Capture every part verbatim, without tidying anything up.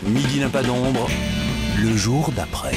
Midi n'a pas d'ombre, le jour d'après.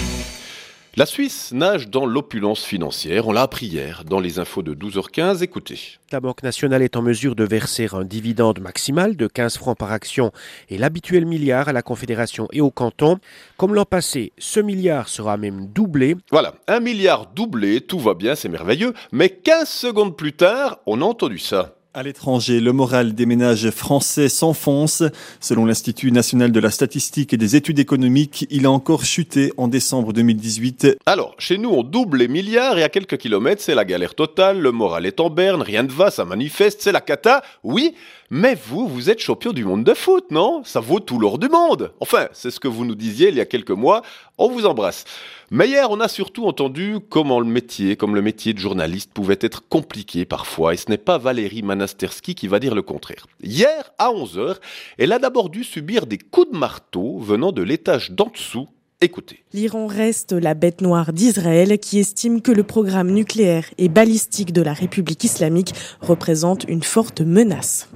La Suisse nage dans l'opulence financière, on l'a appris hier dans les infos de douze heures quinze, écoutez. La Banque nationale est en mesure de verser un dividende maximal de quinze francs par action et l'habituel milliard à la Confédération et au canton. Comme l'an passé, ce milliard sera même doublé. Voilà, un milliard doublé, tout va bien, c'est merveilleux, mais quinze secondes plus tard, on a entendu ça. À l'étranger, le moral des ménages français s'enfonce. Selon l'Institut national de la statistique et des études économiques, il a encore chuté en décembre deux mille dix-huit. Alors, chez nous, on double les milliards et à quelques kilomètres, c'est la galère totale, le moral est en berne, rien ne va, ça manifeste, c'est la cata. Oui, mais vous, vous êtes champion du monde de foot, non ? Ça vaut tout l'or du monde. Enfin, c'est ce que vous nous disiez il y a quelques mois. On vous embrasse. Mais hier, on a surtout entendu comment le métier, comme le métier de journaliste, pouvait être compliqué parfois. Et ce n'est pas Valérie Manasterski qui va dire le contraire. Hier, à onze heures, elle a d'abord dû subir des coups de marteau venant de l'étage d'en dessous. Écoutez. L'Iran reste la bête noire d'Israël qui estime que le programme nucléaire et balistique de la République islamique représente une forte menace.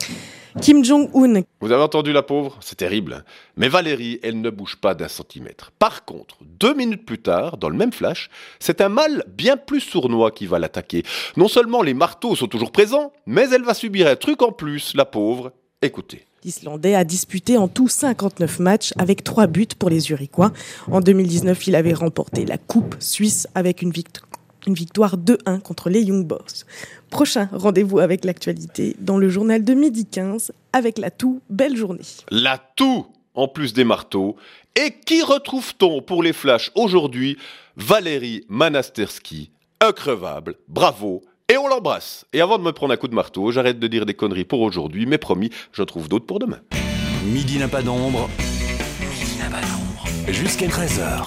Kim Jong-un. Vous avez entendu la pauvre ? C'est terrible. Mais Valérie, elle ne bouge pas d'un centimètre. Par contre, deux minutes plus tard, dans le même flash, c'est un mal bien plus sournois qui va l'attaquer. Non seulement les marteaux sont toujours présents, mais elle va subir un truc en plus, la pauvre. Écoutez. L'Islandais a disputé en tout cinquante-neuf matchs avec trois buts pour les Zurichois. En deux mille dix-neuf, il avait remporté la Coupe suisse avec une victoire. Une victoire deux un contre les Young Boys. Prochain rendez-vous avec l'actualité dans le journal de midi quinze avec la tout belle journée. La tout en plus des marteaux. Et qui retrouve-t-on pour les flashs aujourd'hui ? Valérie Manasterski, increvable, bravo. Et on l'embrasse. Et avant de me prendre un coup de marteau, j'arrête de dire des conneries pour aujourd'hui, mais promis, je trouve d'autres pour demain. Midi n'a pas d'ombre, midi n'a pas d'ombre, jusqu'à treize heures.